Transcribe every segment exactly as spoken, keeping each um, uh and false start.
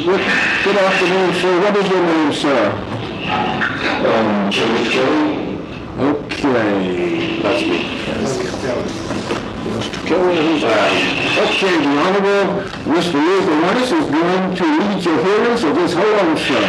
Good, good afternoon, sir. What is your name, sir? Um, George Kelly. Okay. That's me. Mister Kelly, who's that? Okay, the Honorable Mister Luther Rice is going to lead your hearing, so just hold on, sir.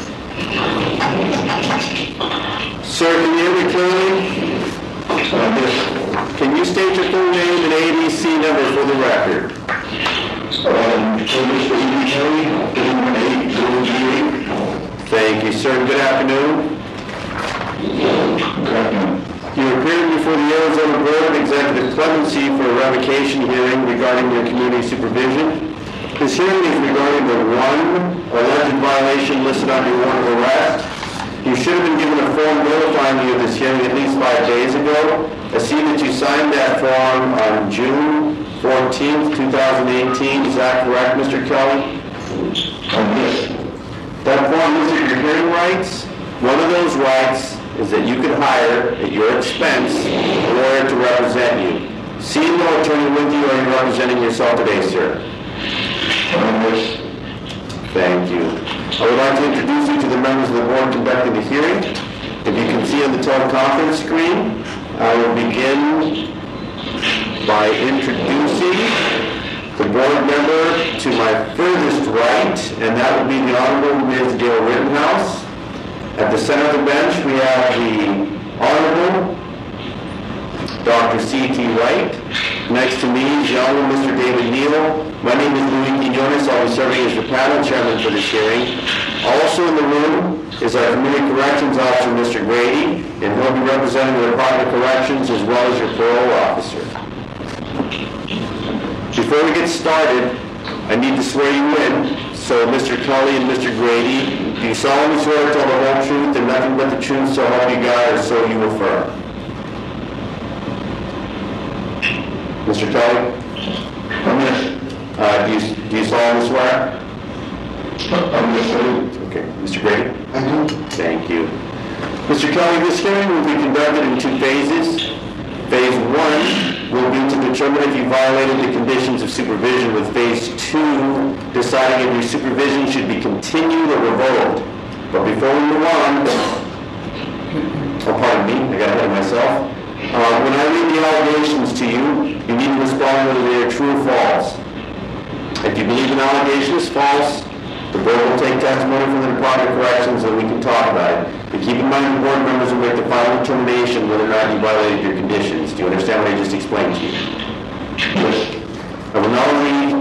Sir, can you hear me clearly? Uh, yes. Can you state your full name and A B C number for the record? Um, Mister E B Kelly, thirty-one eight zero eight. Thank you, sir. Good afternoon. Good afternoon. You appeared before the Arizona Board of Executive Clemency for a revocation hearing regarding your community supervision. This hearing is regarding the one alleged violation listed on your warrant of arrest. You should have been given a form notifying you of this hearing at least five days ago. I see that you signed that form on June fourteenth, two thousand eighteen. Is that correct, Mister Kelly? Um, yes. That form listed your hearing rights. One of those rights is that you could hire, at your expense, a lawyer to represent you. See no attorney with you, or are you representing yourself today, sir? Um, yes. Thank you. I would like to introduce you to the members of the board conducting the hearing. If you can see on the teleconference screen, I will begin by introducing the board member to my furthest right, and that would be the Honorable Miz Gail Rittenhouse. At the center of the bench, we have the Honorable Doctor C T Wright. Next to me is the Honorable Mister David Neal. My name is Louis Quinones. I'll be serving as the panel chairman for this hearing. Also in the room is our Community Corrections Officer, Mister Grady, and he'll be representing the Department of Corrections as well as your parole officer. Before we get started, I need to swear you in. So, Mister Kelly and Mister Grady, do you solemnly swear to tell the whole truth and nothing but the truth, so help you God, or so you affirm? Mister Kelly? Yes. Uh, do you do you solemnly swear? Yes. Okay. Mister Grady? I do. Thank you. Mister Kelly, this hearing will be conducted in two phases. Phase one will be to determine if you violated the conditions of supervision, with phase two deciding if your supervision should be continued or revoked. But before we move on, oh, pardon me, I got ahead of myself. Uh, when I read the allegations to you, you need to respond whether they are true or false. If you believe an allegation is false, the board will take testimony from the Department of Corrections and we can talk about it. But keep in mind the board members will make the final determination whether or not you violated your conditions. Do you understand what I just explained to you? Yes. I will now read,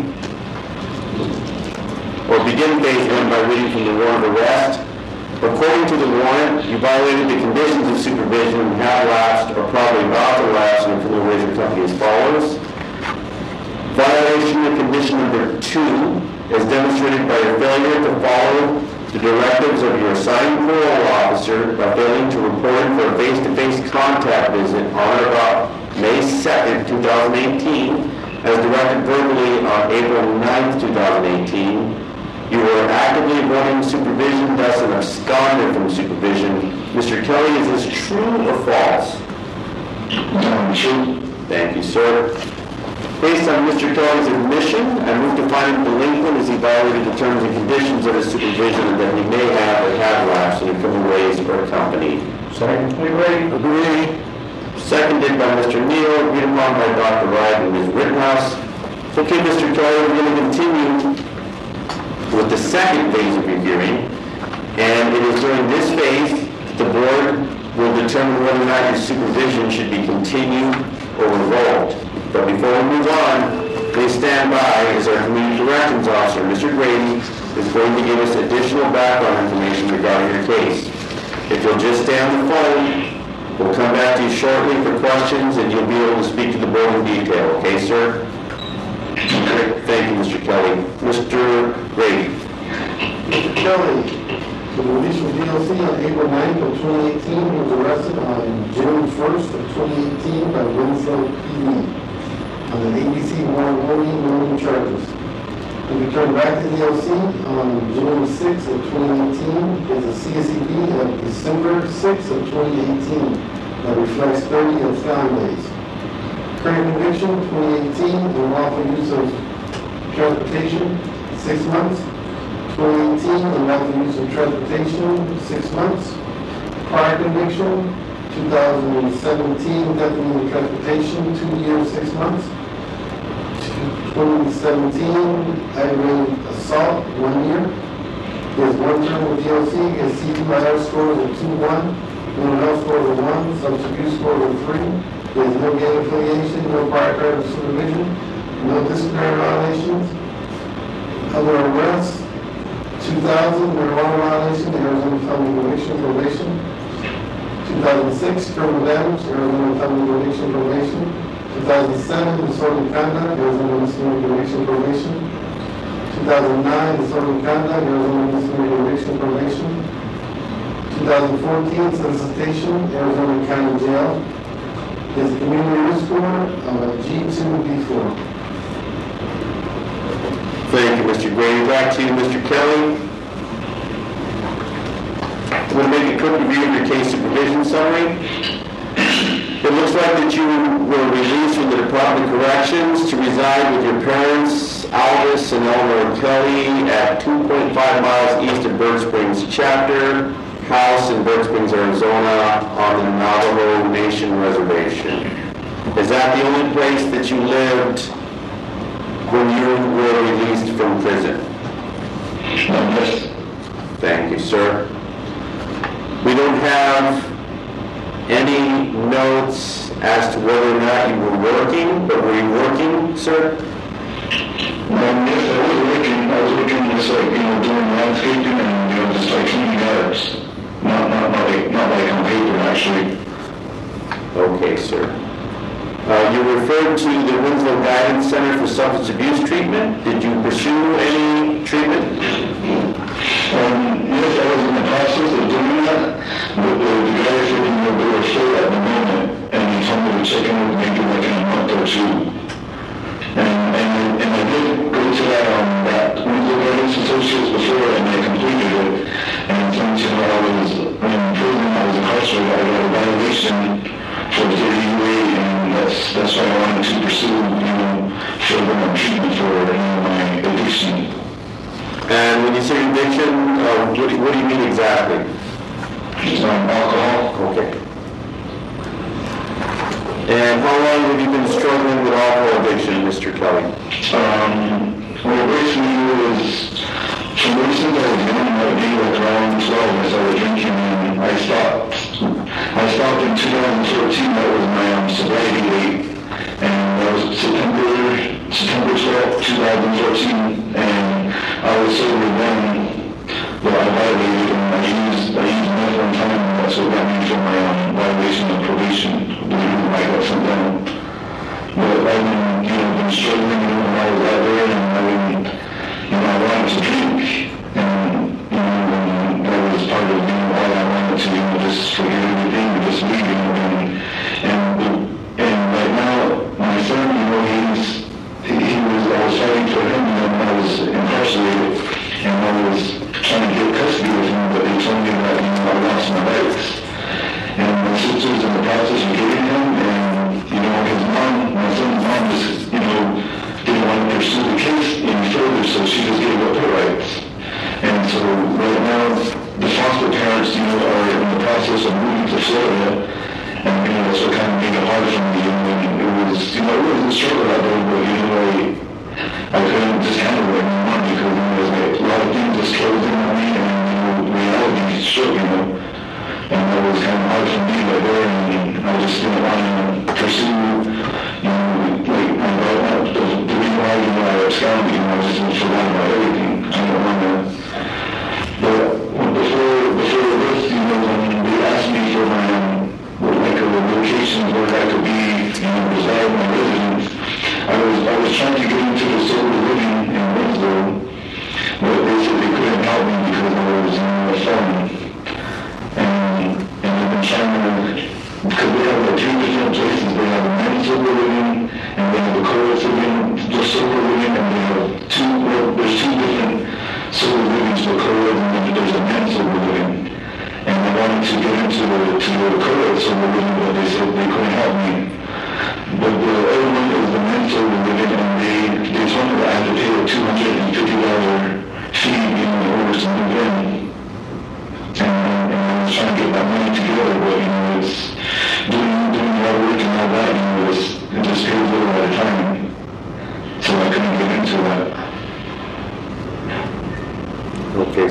or begin phase one by reading from the warrant of arrest. According to the warrant, you violated the conditions of supervision and have lapsed or probably about to lapse in a criminal razor company as follows. Violation of condition number two is demonstrated by your failure to follow the directives of your assigned parole officer by failing to report for a face-to-face contact visit on or about May second, two thousand eighteen, as directed verbally on April ninth, two thousand eighteen. You were actively avoiding supervision, thus an absconded from supervision. Mister Kelly, is this true or false? No, true. Thank you, sir. Based on Mister Kelly's admission, I move to find him delinquent as he violated the terms and conditions of his supervision that he may have or have lapsed in a criminal ways or company. Second. Agree. Agree. Seconded by Mister Neal, agreed upon by Doctor Wright and Miz Rittenhouse. Okay, Mister Kelly, we're going to continue with the second phase of your hearing, and it is during this phase that the board will determine whether or not your supervision should be continued or revoked. But before we move on, please stand by as our Community Corrections Officer, Mister Grady, is going to give us additional background information regarding your case. If you'll just stay on the phone, we'll come back to you shortly for questions and you'll be able to speak to the board in detail. Okay, sir? Okay. Thank you, Mister Kelly. Mister Grady. Mister Kelly, the release from D L C on April ninth of twenty eighteen, he was arrested on June first of twenty eighteen by Winslow P D on an A B C one warning charges. He returned back to D L C on June sixth of twenty eighteen with a C S E B of December sixth of twenty eighteen that reflects thirty abscond days. Current conviction, twenty eighteen, unlawful use of transportation, six months. twenty eighteen, unlawful use of transportation, six months. Prior conviction, two thousand seventeen, definitely transportation, two years, six months. twenty seventeen, aggravated assault, one year. He has one term with D L C, he has C P I R score of two one, mental health score of one, substance abuse score of three. He has no gang affiliation, no prior credit supervision, no disciplinary violations. Other arrests, two thousand, marijuana violation, Arizona felony conviction, probation. two thousand six, criminal damage, Arizona felony conviction, probation. two thousand seven, disorderly conduct, Arizona misdemeanor conviction, probation. two thousand nine, disorderly conduct, Arizona misdemeanor conviction, probation. two thousand fourteen, solicitation, Arizona County Jail. His community risk score of a G two B four. Thank you, Mister Grady. Back to you, Mister Kelly. I'm going to make a quick review of your case supervision summary. It looks like that you were released from the Department of Corrections to reside with your parents, Aldous and Eleanor Kelly, at two point five miles east of Bird Springs Chapter House in Bird Springs, Arizona, on the Navajo Nation Reservation. Is that the only place that you lived when you were released from prison? Yes. Thank you, sir. We don't have any notes as to whether or not you were working, but were you working, sir? Um, yes, I was working. I was working just like, you know, doing landscaping and, you know, just like cleaning yards. Not, not, not like, not like on paper, actually. Okay, sir. Uh, you referred to the Winslow Guidance Center for Substance Abuse Treatment. Did you pursue any treatment? Um, yes, I was in the process of doing that, but the, the guy said, you know, they were full at the moment, and he told me to check in with maybe like in a month or two. And, and, and I did go to that, um, that Winslow Guidance Associates before, and I completed it. And since, you know, I was in prison, I was incarcerated, I got a violation for the thirty U A, and that's, that's why I wanted to pursue, you know, further on treatment for, you know, my addiction. And when you say addiction, uh, what, do, what do you mean exactly? Um, alcohol. Okay. And how long have you been struggling with alcohol addiction, Mister Kelly? Um, well, basically it was, from ever since I was young, I would be like around twelve, I started drinking, and I stopped. I stopped in two thousand fourteen, that was my um, sobriety date, and that was September, September twelfth, two thousand fourteen, and I was sober then, but I violated, and I used, I used meth one time, and that's what got me for my um, violation of probation, the reason why I got sent down. But I've been, you know, been struggling, you know, when I was out there, and I've been, you know, I wanted to drink, and, you know, and that was part of, you know, why I wanted to, you know, just forget everything, and just leave, you know, and, and, and right now, my son, you know, he's, he, he was, I was fighting for him, you know, when I was incarcerated, and I was trying to get custody of him, but they told me that, you know, I lost my rights. And my sister's in the process of getting him, and, you know, his mom, my son's mom just, you know, didn't want to pursue the case any further, so she just gave up her rights. And so right now, the foster parents, you know, are in the process of moving to Florida, and, you know, so it kind of made it hard for me, you know, and it was, you know, it was a struggle out there, but, you know, I, I couldn't just handle it anymore because, you know, there's like a lot of things just closed in on me, and, you know, reality struck, you know. And that was kind of hard for me right there, and I just didn't want to pursue, you know, like, my life. The, the reason why, you know, I absconded, you know, I just forgot about everything. I don't want to. But before, before this, you know, when they asked me for my, um, like, a location where I could be, you know, reside my residence, I was, I was trying to get into the sober living in Winslow, but they said they couldn't help me because I was, you know, a felon. And, and I've been trying to, because they have like three different places. They have a men sober living, and they have a co-ed living, just sober living, and they have two, well, there's two different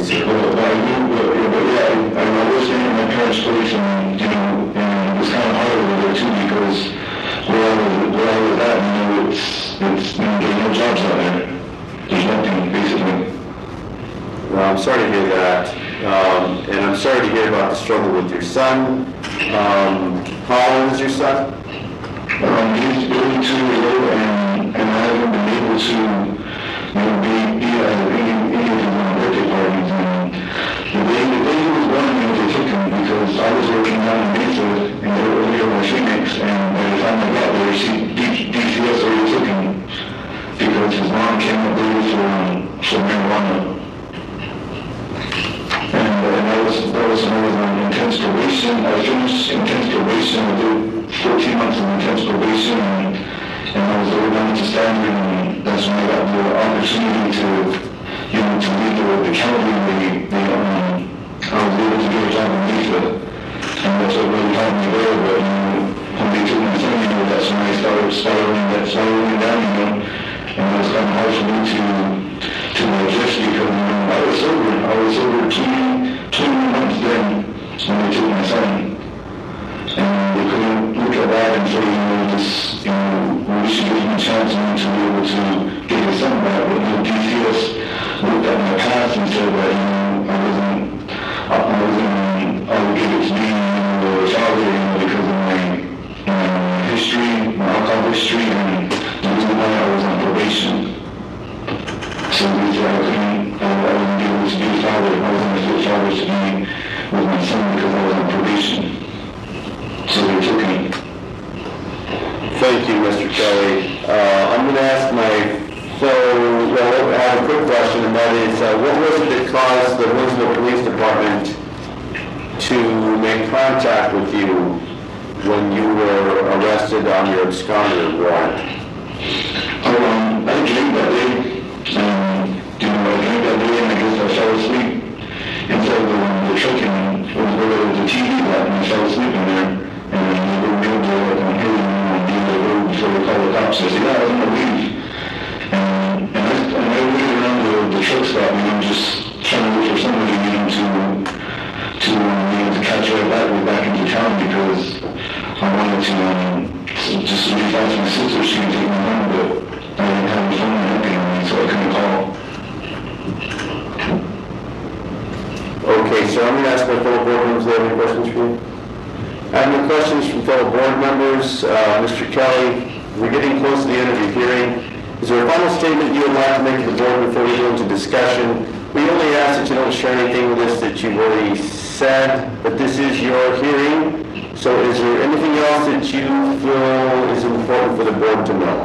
sir. But, but I do, but, yeah, but yeah, I, I was staying at my parents' place, and, you know, and it was kind of hard over there too, because where I was, where I was at, you know, it's, it's, you know, there's no jobs out there. There's nothing, basically. Well, I'm sorry to hear that, um, and I'm sorry to hear about the struggle with your son. Um, how old is your son? Um, he's thirty-two years old, and, and I haven't been able to, you know, be, be at any, any of his own birthday parties. And the day, the day he was born, you know, they took him because I was working down in Mesa, and they were earlier in Phoenix, and by the time I got there, D C S already took him because his mom came up there for, for marijuana. And, uh, and that was, that was when I was on intense probation. I finished intense probation. I did fourteen months of intense probation, and, and I was over down to standard, and that's when I got the opportunity to, you know, to leave the, the county. They, they, um, I was able to get a job in Mesa, and that's what really helped me there. But, you know, when they took my son, you know, that's when I started spiraling, that spiraling down, you know, and it was kind of hard for me to, to adjust because, you know, I was sober. I was sober twenty, twenty months then when they took my son. And they couldn't look at that and say, you know, this, you know, we should give him a chance, you know, to be able to get his son back. But, you know, D C S looked at my past and said that, you know, I wasn't, I wasn't obligated to be, you know, a father, you know, because of my, you know, history, my alcohol history, and the reason why I was on probation. So they said I couldn't, I wasn't able to be a father. I wasn't a good father to be with my son because I was on probation. So they took me. Thank you, Mister Kelly. Uh, I'm going to ask my fellow, well, I have a quick question, and that is, uh, what was it that caused the Winslow Police Department to make contact with you when you were arrested on your absconder warrant? Oh, um, I drank that day. Um, you know, I drank that day, and I guess I fell asleep inside the, the truck, and it was where the T V got, and I fell asleep in there. And they were able to, like, I'm hearing, you know, be the road before they call the cops. I said, yeah, I was going to leave. And, and, I, and I waited around the, the truck stop, you know, just trying to look for somebody, you know, to, to, um, you know, to catch right back, way back into town, because I wanted to, um, just reach out to my sister, she could take me home, but I didn't have a phone or anything on me, so I couldn't call. Okay, so I'm going to ask my fellow board members, do they have any questions for you? I have no questions from fellow board members. Uh, Mister Kelly, we're getting close to the end of your hearing. Is there a final statement you would like to make to the board before we go into discussion? We only ask that you don't share anything with us that you've already said, but this is your hearing. So is there anything else that you feel is important for the board to know?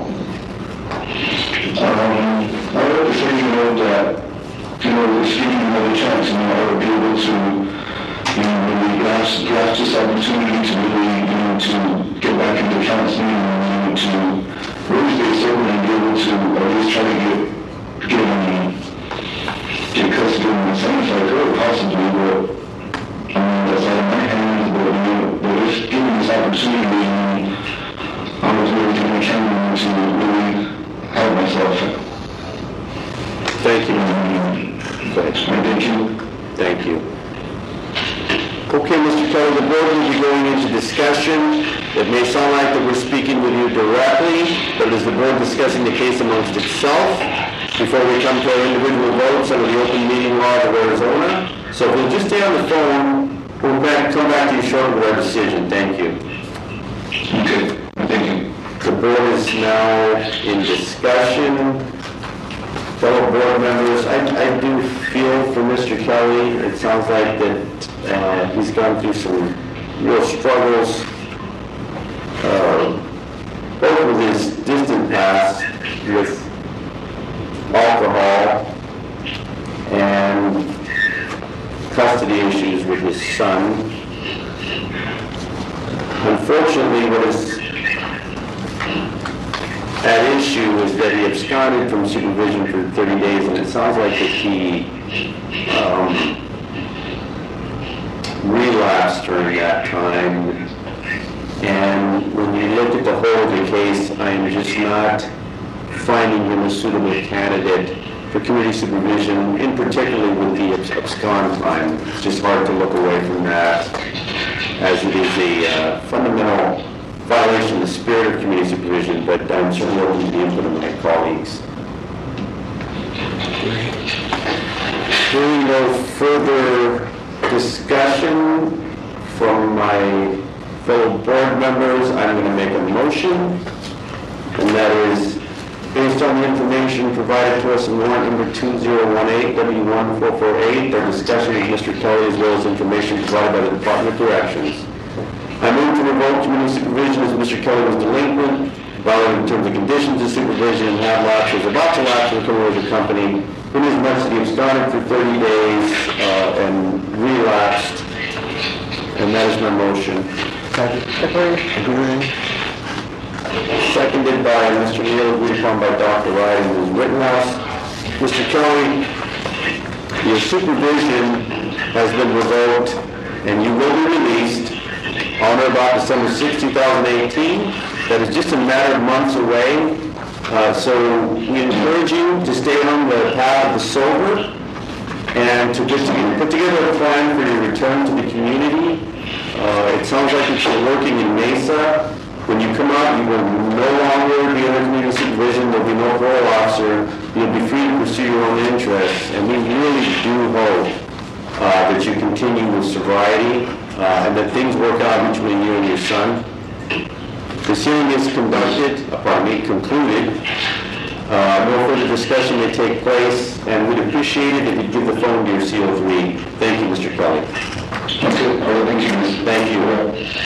Um, I would like to say, you know, that, you know, if you give me another chance, you know, I would be able to, you know, really grasp, grasp this opportunity to really, you know, to get back into counseling and, you know, to really stay sober and be able to at least try to get, get, um, get custody of my son if I could, possibly, but, I mean, that's out of my hands, but, you know, but if given this opportunity, you know, I was really doing what I can, you know, to really help myself. Thank you. Um, Thank you. Thank you. Thank you. Okay, Mister Kelly, the board will be going into discussion. It may sound like that we're speaking with you directly, but it is the board discussing the case amongst itself before we come to our individual votes under the open meeting laws of Arizona. So if we'll just stay on the phone, we'll back, come back to you shortly with our decision. Thank you. Okay, thank you. The board is now in discussion. Fellow board members, I, I do feel for Mister Kelly. It sounds like that uh, he's gone through some real struggles, uh, both with his distant past with alcohol and custody issues with his son. Unfortunately, what is at issue is that he absconded from supervision for thirty days, and it sounds like that he um, relapsed during that time. And when you look at the whole of the case, I am just not finding him a suitable candidate for for community supervision, in particular with the abs- abscond time. It's just hard to look away from that, as it is a uh, fundamental violation of the spirit of community supervision, but I'm certainly open to the input of my colleagues. Hearing no further discussion from my fellow board members, I'm going to make a motion, and that is based on the information provided to us in warrant number two zero one eight W one four four eight, our discussion with Mister Kelly, as well as information provided by the Department of Corrections. I move to revoke community supervision as Mister Kelly was delinquent, violating terms and conditions of supervision, and had lapsed, was about to lapse with the company, in his much that he absconded for thirty days uh, and relapsed, and that is my motion. Seconded by Mister Neal, agreed upon by Doctor Wright in his Rittenhouse. Mister Kelly, your supervision has been revoked, and you will be released on or about December sixth, two thousand eighteen. That is just a matter of months away. Uh, so we encourage you to stay on the path of the sober and to put together, put together a plan for your return to the community. Uh, it sounds like if you're working in Mesa, when you come out, you will no longer be under community supervision. There will be no parole officer. You'll be free to pursue your own interests. And we really do hope uh, that you continue with sobriety uh, and that things work out between you and your son. This hearing is conducted, uh, pardon me, concluded. Uh, no further discussion may take place, and we'd appreciate it if you'd give the phone to your C O three. Thank you, Mister Kelly. That's it. All right, thank you. Thank you.